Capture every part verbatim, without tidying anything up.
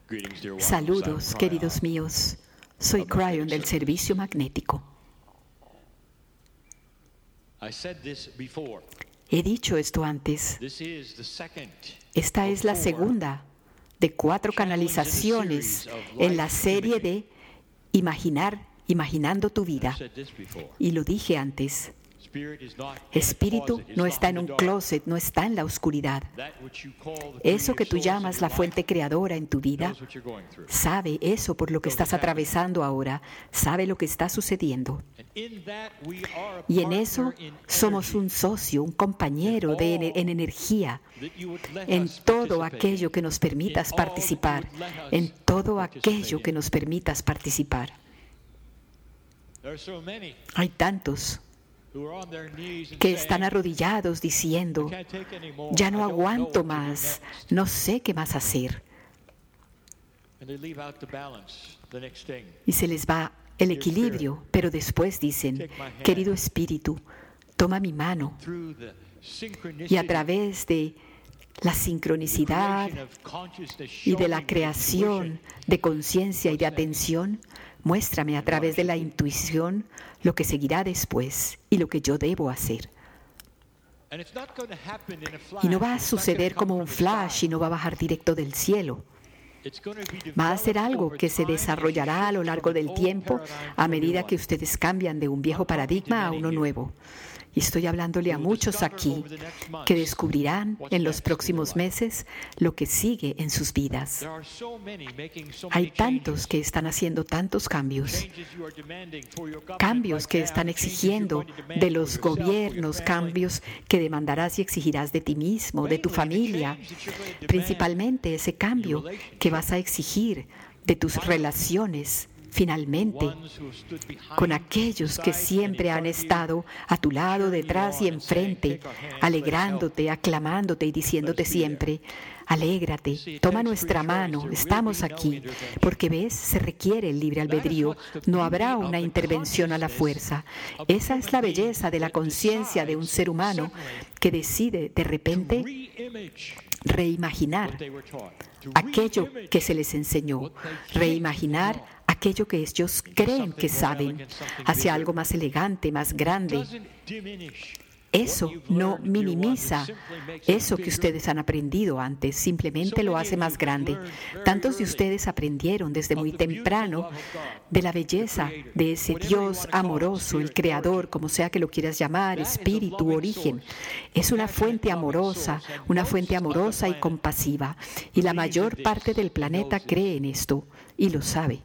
Saludos, queridos míos. Soy Cryon del Servicio Magnético. He dicho esto antes. Esta es la segunda de cuatro canalizaciones en la serie de Imaginar, Imaginando tu Vida. Y lo dije antes. Espíritu no está en un closet, no está en la oscuridad. Eso que tú llamas la fuente creadora en tu vida, sabe eso por lo que estás atravesando ahora, sabe lo que está sucediendo. Y en eso somos un socio, un compañero de en, en energía, en todo aquello que nos permitas participar, en todo aquello que nos permitas participar. Hay tantos que están arrodillados diciendo, ya no aguanto más, no sé qué más hacer. Y se les va el equilibrio, pero después dicen, querido Espíritu, toma mi mano y a través de la sincronicidad y de la creación de conciencia y de atención, muéstrame a través de la intuición lo que seguirá después y lo que yo debo hacer. Y no va a suceder como un flash y no va a bajar directo del cielo. Va a ser algo que se desarrollará a lo largo del tiempo a medida que ustedes cambian de un viejo paradigma a uno nuevo. Y estoy hablándole a muchos aquí que descubrirán en los próximos meses lo que sigue en sus vidas. Hay tantos que están haciendo tantos cambios, cambios que están exigiendo de los gobiernos, cambios que demandarás y exigirás de ti mismo, de tu familia, principalmente ese cambio que vas a exigir de tus relaciones. Finalmente, con aquellos que siempre han estado a tu lado, detrás y enfrente, alegrándote, aclamándote y diciéndote siempre, alégrate, toma nuestra mano, estamos aquí, porque ves, se requiere el libre albedrío, no habrá una intervención a la fuerza. Esa es la belleza de la conciencia de un ser humano que decide de repente reimaginar aquello que se les enseñó, reimaginar aquello que ellos creen que saben, hacia algo más elegante, más grande. Eso no minimiza eso que ustedes han aprendido antes, simplemente lo hace más grande. Tantos de ustedes aprendieron desde muy temprano de la belleza de ese Dios amoroso, el Creador, como sea que lo quieras llamar, espíritu, origen. Es una fuente amorosa, una fuente amorosa y compasiva. Y la mayor parte del planeta cree en esto y lo sabe.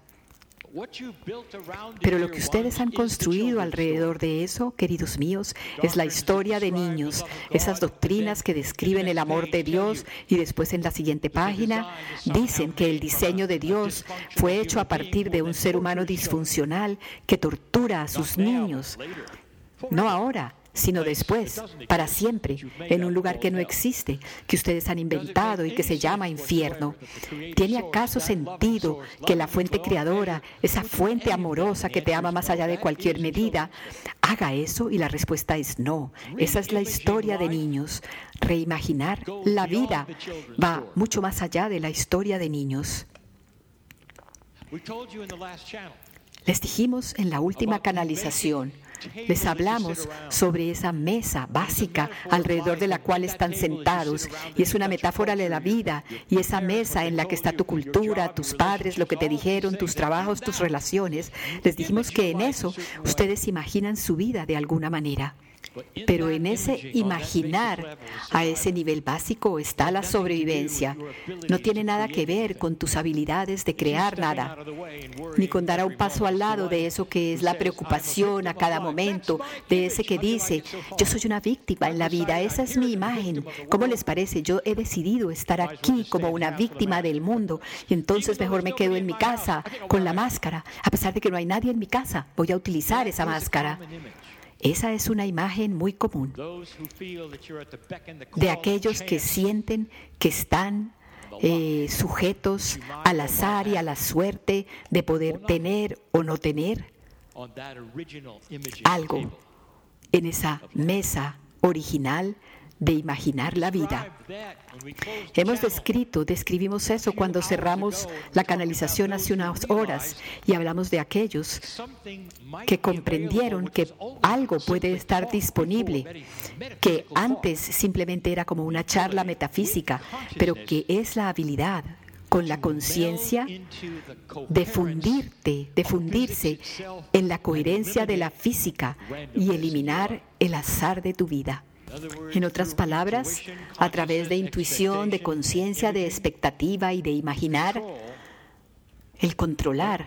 Pero lo que ustedes han construido alrededor de eso, queridos míos, es la historia de niños, esas doctrinas que describen el amor de Dios y después en la siguiente página dicen que el diseño de Dios fue hecho a partir de un ser humano disfuncional que tortura a sus niños. No ahora, sino después, para siempre, en un lugar que no existe, que ustedes han inventado y que se llama infierno. ¿Tiene acaso sentido que la fuente creadora, esa fuente amorosa que te ama más allá de cualquier medida, haga eso? Y la respuesta es no. Esa es la historia de niños. Reimaginar la vida va mucho más allá de la historia de niños. Les dijimos en la última canalización, les hablamos sobre esa mesa básica alrededor de la cual están sentados, y es una metáfora de la vida, y esa mesa en la que está tu cultura, tus padres, lo que te dijeron, tus trabajos, tus relaciones. Les dijimos que en eso ustedes imaginan su vida de alguna manera. Pero en ese imaginar a ese nivel básico está la sobrevivencia. No tiene nada que ver con tus habilidades de crear nada, ni con dar a un paso al lado de eso que es la preocupación a cada momento, de ese que dice, yo soy una víctima en la vida, esa es mi imagen. ¿Cómo les parece? Yo he decidido estar aquí como una víctima del mundo y entonces mejor me quedo en mi casa con la máscara. A pesar de que no hay nadie en mi casa, voy a utilizar esa máscara. Esa es una imagen muy común de aquellos que sienten que están eh, sujetos al azar y a la suerte de poder tener o no tener algo en esa mesa original de imaginar la vida. Hemos descrito, describimos eso cuando cerramos la canalización hace unas horas y hablamos de aquellos que comprendieron que algo puede estar disponible, que antes simplemente era como una charla metafísica, pero que es la habilidad con la conciencia de fundirte, de fundirse en la coherencia de la física y eliminar el azar de tu vida. En otras palabras, a través de intuición, de conciencia, de expectativa y de imaginar, el controlar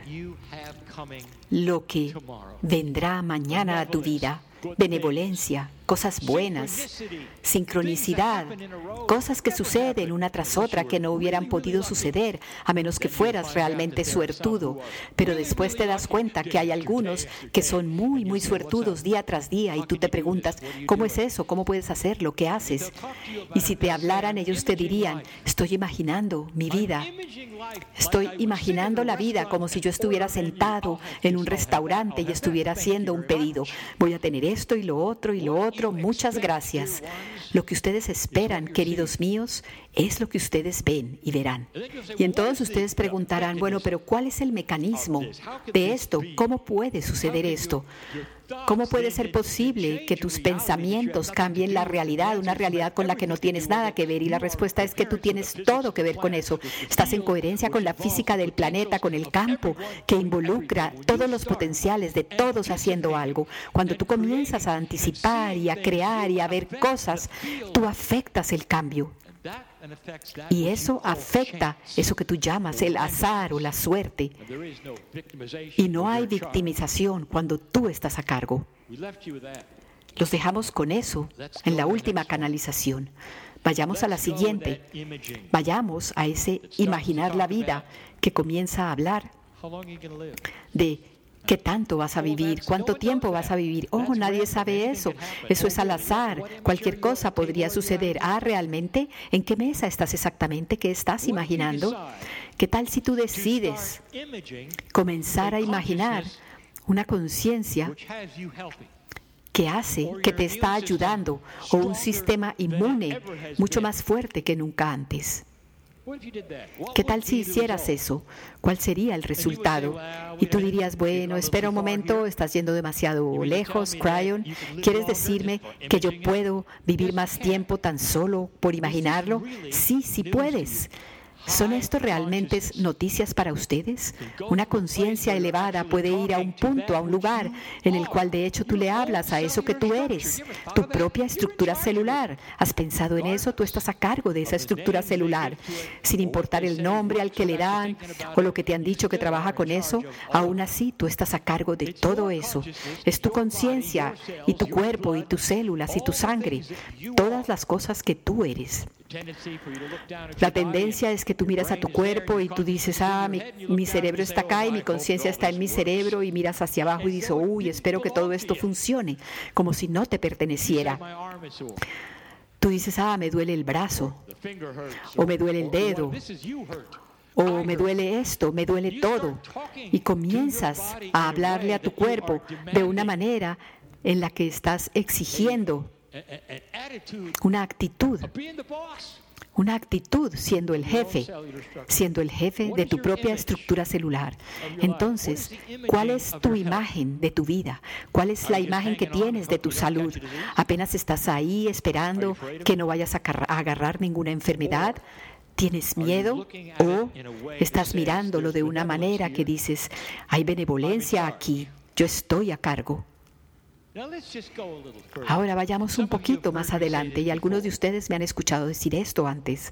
lo que vendrá mañana a tu vida, benevolencia, cosas buenas, sincronicidad, cosas que suceden una tras otra que no hubieran podido suceder a menos que fueras realmente suertudo. Pero después te das cuenta que hay algunos que son muy, muy suertudos día tras día y tú te preguntas, ¿cómo es eso? ¿Cómo puedes hacerlo? ¿Qué haces? Y si te hablaran, ellos te dirían, estoy imaginando mi vida. Estoy imaginando la vida como si yo estuviera sentado en un restaurante y estuviera haciendo un pedido. Voy a tener esto y lo otro y lo otro. Muchas gracias. Lo que ustedes esperan, queridos míos, es lo que ustedes ven y verán. Y entonces ustedes preguntarán, bueno, pero ¿cuál es el mecanismo de esto? ¿Cómo puede suceder esto? ¿Cómo puede ser posible que tus pensamientos cambien la realidad, una realidad con la que no tienes nada que ver? Y la respuesta es que tú tienes todo que ver con eso. Estás en coherencia con la física del planeta, con el campo que involucra todos los potenciales de todos haciendo algo. Cuando tú comienzas a anticipar y a crear y a ver cosas, tú afectas el cambio. Y eso afecta eso que tú llamas el azar o la suerte. Y no hay victimización cuando tú estás a cargo. Los dejamos con eso en la última canalización. Vayamos a la siguiente. Vayamos a ese imaginar la vida que comienza a hablar de ¿qué tanto vas a vivir? ¿Cuánto tiempo vas a vivir? Oh, nadie sabe eso. Eso es al azar. Cualquier cosa podría suceder. Ah, ¿realmente? ¿En qué mesa estás exactamente? ¿Qué estás imaginando? ¿Qué tal si tú decides comenzar a imaginar una conciencia que hace, que te está ayudando, o un sistema inmune mucho más fuerte que nunca antes? ¿Qué tal si hicieras eso? ¿Cuál sería el resultado? Y tú dirías, bueno, espera un momento, estás yendo demasiado lejos, Cryon. ¿Quieres decirme que yo puedo vivir más tiempo tan solo por imaginarlo? Sí, sí puedes. ¿Son esto realmente noticias para ustedes? Una conciencia elevada puede ir a un punto, a un lugar, en el cual de hecho tú le hablas a eso que tú eres, tu propia estructura celular. ¿Has pensado en eso? Tú estás a cargo de esa estructura celular. Sin importar el nombre al que le dan o lo que te han dicho que trabaja con eso, aún así tú estás a cargo de todo eso. Es tu conciencia y tu cuerpo y tus células y tu sangre, todas las cosas que tú eres. La tendencia es que tú miras a tu cuerpo y tú dices, ah, mi, mi cerebro está acá y mi conciencia está en mi cerebro, y miras hacia abajo y dices, uy, espero que todo esto funcione, como si no te perteneciera. Tú dices, ah, me duele el brazo, o me duele el dedo, o me duele esto, me duele todo. Y comienzas a hablarle a tu cuerpo de una manera en la que estás exigiendo una actitud, una actitud siendo el jefe, siendo el jefe de tu propia estructura celular. Entonces, ¿cuál es tu imagen de tu vida? ¿Cuál es la imagen que tienes de tu salud? ¿Apenas estás ahí esperando que no vayas a agarrar ninguna enfermedad? ¿Tienes miedo? ¿O estás mirándolo de una manera que dices, hay benevolencia aquí, yo estoy a cargo? Ahora vayamos un poquito más adelante, y algunos de ustedes me han escuchado decir esto antes.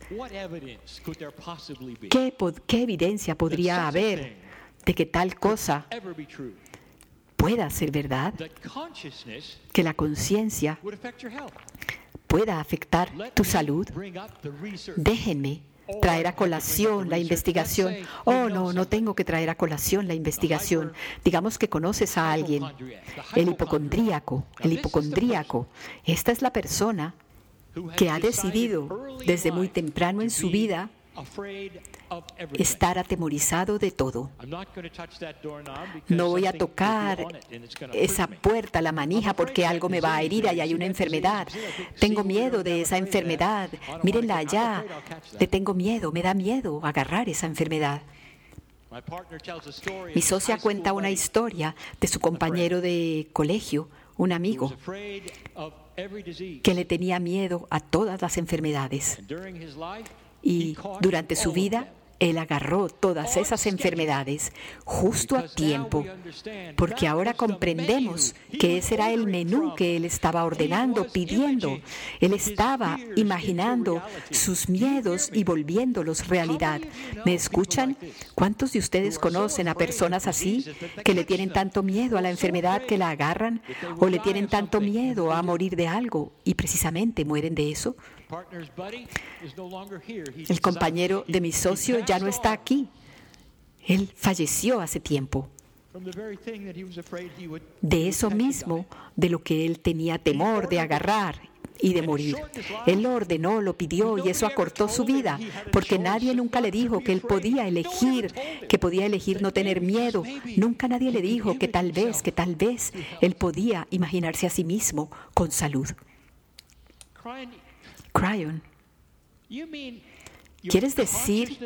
¿Qué, qué evidencia podría haber de que tal cosa pueda ser verdad? Que la conciencia pueda afectar tu salud. Déjenme traer a colación la investigación. Oh, no, no tengo que traer a colación la investigación. Digamos que conoces a alguien, el hipocondríaco, el hipocondríaco. Esta es la persona que ha decidido desde muy temprano en su vida estar atemorizado de todo. No voy a tocar esa puerta, la manija, porque algo me va a herir y hay una enfermedad. Tengo miedo de esa enfermedad. Mírenla allá. Le tengo miedo, me da miedo agarrar esa enfermedad. Mi socia cuenta una historia de su compañero de colegio, un amigo, que le tenía miedo a todas las enfermedades. Y durante su vida, él agarró todas esas enfermedades justo a tiempo, porque ahora comprendemos que ese era el menú que él estaba ordenando, pidiendo. Él estaba imaginando sus miedos y volviéndolos realidad. ¿Me escuchan? ¿Cuántos de ustedes conocen a personas así, que le tienen tanto miedo a la enfermedad que la agarran, o le tienen tanto miedo a morir de algo y precisamente mueren de eso? El compañero de mi socio ya no está aquí. Él falleció hace tiempo. De eso mismo, de lo que él tenía temor de agarrar y de morir. Él lo ordenó, lo pidió y eso acortó su vida, porque nadie nunca le dijo que él podía elegir, que podía elegir no tener miedo. Nunca nadie le dijo que tal vez, que tal vez él podía imaginarse a sí mismo con salud. Cryon, ¿quieres decir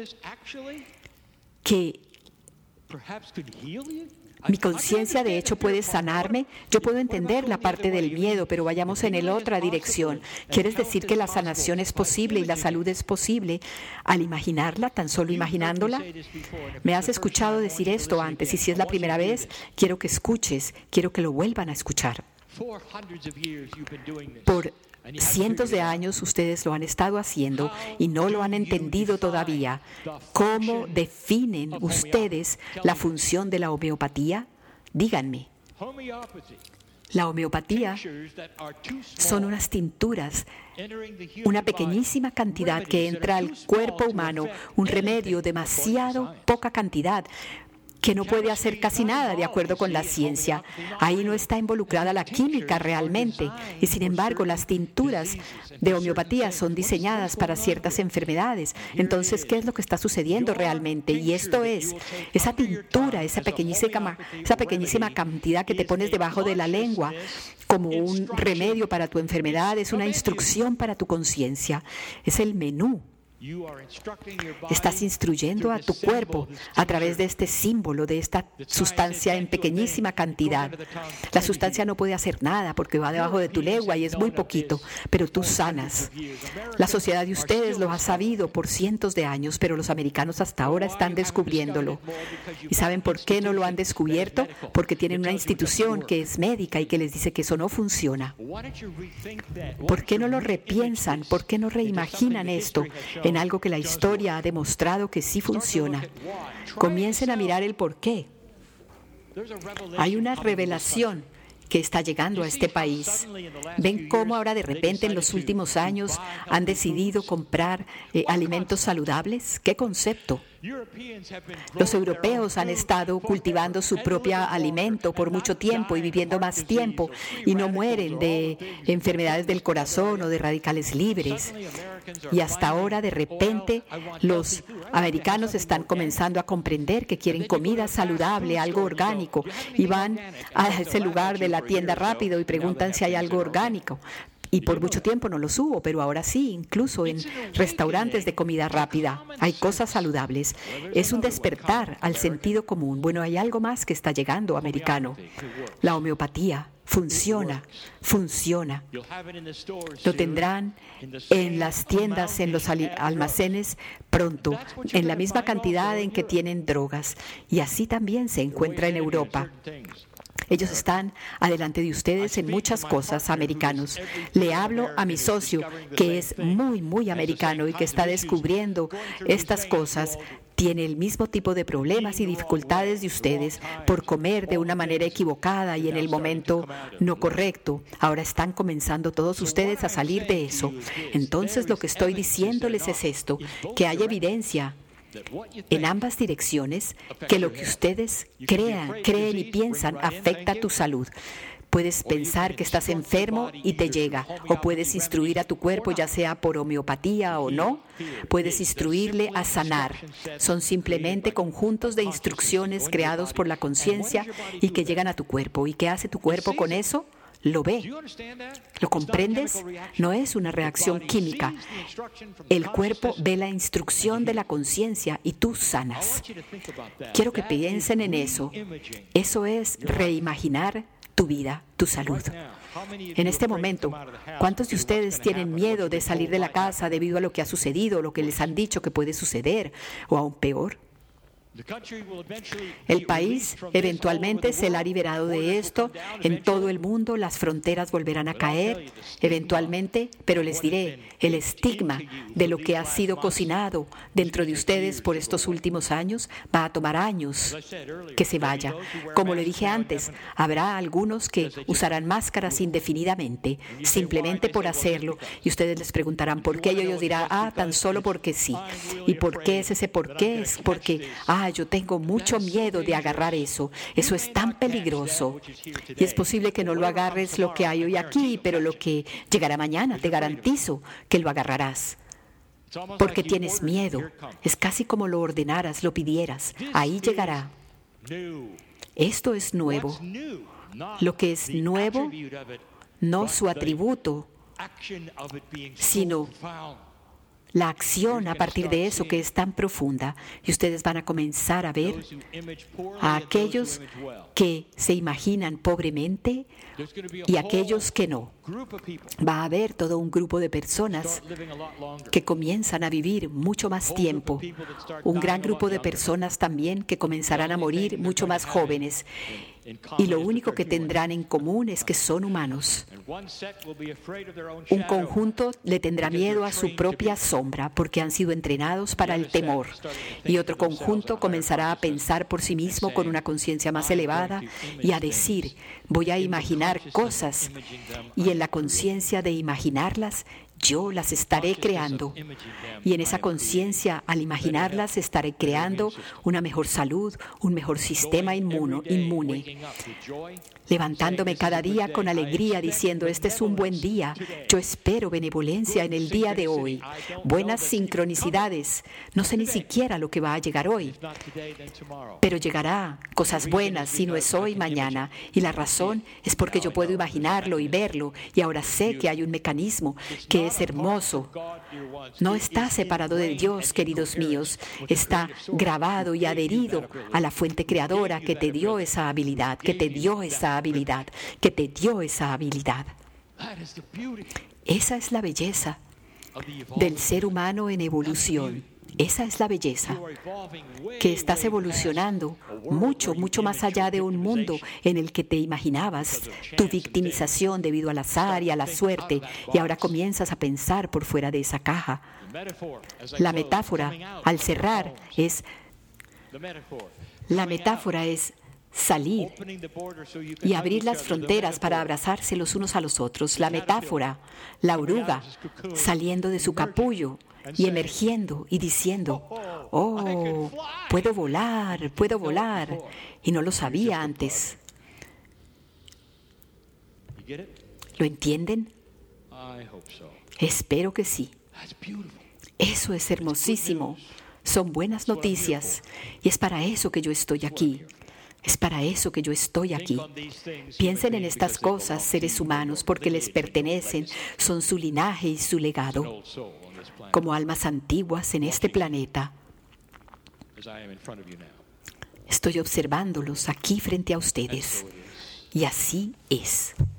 que mi conciencia de hecho puede sanarme? Yo puedo entender la parte del miedo, pero vayamos en la otra dirección. ¿Quieres decir que la sanación es posible y la salud es posible al imaginarla, tan solo imaginándola? Me has escuchado decir esto antes y si es la primera vez, quiero que escuches, quiero que lo vuelvan a escuchar. Por cientos de años ustedes lo han estado haciendo y no lo han entendido todavía. ¿Cómo definen ustedes la función de la homeopatía? Díganme. La homeopatía son unas tinturas, una pequeñísima cantidad que entra al cuerpo humano, un remedio, demasiado poca cantidad, que no puede hacer casi nada de acuerdo con la ciencia. Ahí no está involucrada la química realmente. Y sin embargo, las tinturas de homeopatía son diseñadas para ciertas enfermedades. Entonces, ¿qué es lo que está sucediendo realmente? Y esto es, esa tintura, esa pequeñísima, esa pequeñísima cantidad que te pones debajo de la lengua como un remedio para tu enfermedad, es una instrucción para tu conciencia. Es el menú. Estás instruyendo a tu cuerpo a través de este símbolo, de esta sustancia en pequeñísima cantidad. La sustancia no puede hacer nada porque va debajo de tu lengua y es muy poquito, pero tú sanas. La sociedad de ustedes lo ha sabido por cientos de años, pero los americanos hasta ahora están descubriéndolo. ¿Y saben por qué no lo han descubierto? Porque tienen una institución que es médica y que les dice que eso no funciona. ¿Por qué no lo repiensan? ¿Por qué no reimaginan esto en algo que la historia ha demostrado que sí funciona? Comiencen a mirar el por qué. Hay una revelación que está llegando a este país. ¿Ven cómo ahora de repente en los últimos años han decidido comprar eh, alimentos saludables? ¿Qué concepto? Los europeos han estado cultivando su propio alimento por mucho tiempo y viviendo más tiempo y no mueren de enfermedades del corazón o de radicales libres. Y hasta ahora, de repente, los americanos están comenzando a comprender que quieren comida saludable, algo orgánico, y van a ese lugar de la tienda rápido y preguntan si hay algo orgánico. Y por mucho tiempo no los hubo, pero ahora sí, incluso en restaurantes de comida rápida hay cosas saludables. Es un despertar al sentido común. Bueno, hay algo más que está llegando, americano. La homeopatía funciona, funciona. Lo tendrán en las tiendas, en los almacenes pronto, en la misma cantidad en que tienen drogas. Y así también se encuentra en Europa. Ellos están adelante de ustedes en muchas cosas, americanos. Le hablo a mi socio, que es muy, muy americano y que está descubriendo estas cosas. Tiene el mismo tipo de problemas y dificultades de ustedes por comer de una manera equivocada y en el momento no correcto. Ahora están comenzando todos ustedes a salir de eso. Entonces, lo que estoy diciéndoles es esto, que hay evidencia en ambas direcciones que lo que ustedes crean, creen y piensan afecta tu salud. Puedes pensar que estás enfermo y te llega, o puedes instruir a tu cuerpo, ya sea por homeopatía o no, puedes instruirle a sanar. Son simplemente conjuntos de instrucciones creados por la conciencia y que llegan a tu cuerpo. ¿Y qué hace tu cuerpo con eso? Lo ve. ¿Lo comprendes? No es una reacción química. El cuerpo ve la instrucción de la conciencia y tú sanas. Quiero que piensen en eso. Eso es reimaginar tu vida, tu salud. En este momento, ¿cuántos de ustedes tienen miedo de salir de la casa debido a lo que ha sucedido, lo que les han dicho que puede suceder, o aún peor? El país eventualmente será liberado de esto. En todo el mundo las fronteras volverán a caer eventualmente, pero les diré, el estigma de lo que ha sido cocinado dentro de ustedes por estos últimos años va a tomar años que se vaya. Como le dije antes, habrá algunos que usarán máscaras indefinidamente, simplemente por hacerlo, y ustedes les preguntarán por qué, y ellos dirán, ah, tan solo porque sí. ¿Y por qué es ese por qué? Es porque, ah, yo tengo mucho miedo de agarrar eso. Eso es tan peligroso. Y es posible que no lo agarres lo que hay hoy aquí, pero lo que llegará mañana, te garantizo que lo agarrarás. Porque tienes miedo. Es casi como lo ordenaras, lo pidieras. Ahí llegará. Esto es nuevo. Lo que es nuevo, no su atributo, sino la acción a partir de eso que es tan profunda. Y ustedes van a comenzar a ver a aquellos que se imaginan pobremente y aquellos que no. Va a haber todo un grupo de personas que comienzan a vivir mucho más tiempo. Un gran grupo de personas también que comenzarán a morir mucho más jóvenes. Y lo único que tendrán en común es que son humanos. Un conjunto le tendrá miedo a su propia sombra porque han sido entrenados para el temor. Y otro conjunto comenzará a pensar por sí mismo con una conciencia más elevada y a decir, voy a imaginar cosas. Y en la conciencia de imaginarlas, yo las estaré creando. Y en esa conciencia, al imaginarlas, estaré creando una mejor salud, un mejor sistema inmuno, inmune. Levantándome cada día con alegría, diciendo, este es un buen día. Yo espero benevolencia en el día de hoy. Buenas sincronicidades. No sé ni siquiera lo que va a llegar hoy. Pero llegará cosas buenas, si no es hoy, mañana. Y la razón es porque yo puedo imaginarlo y verlo. Y ahora sé que hay un mecanismo que es hermoso. No está separado de Dios, queridos míos. Está grabado y adherido a la fuente creadora que te dio esa habilidad, que te dio esa habilidad, que te dio esa habilidad. Esa es la belleza del ser humano en evolución. Esa es la belleza, que estás evolucionando mucho, mucho más allá de un mundo en el que te imaginabas tu victimización debido al azar y a la suerte, y ahora comienzas a pensar por fuera de esa caja. La metáfora, al cerrar, es la metáfora es salir y abrir las fronteras para abrazarse los unos a los otros. La metáfora, la oruga saliendo de su capullo y emergiendo y diciendo, oh, puedo volar, puedo volar, y no lo sabía antes. ¿Lo entienden? Espero que sí. Eso es hermosísimo. Son buenas noticias, y es para eso que yo estoy aquí. Es para eso que yo estoy aquí. Piensen en estas cosas, seres humanos, porque les pertenecen, son su linaje y su legado, como almas antiguas en este planeta. Estoy observándolos aquí frente a ustedes, y así es.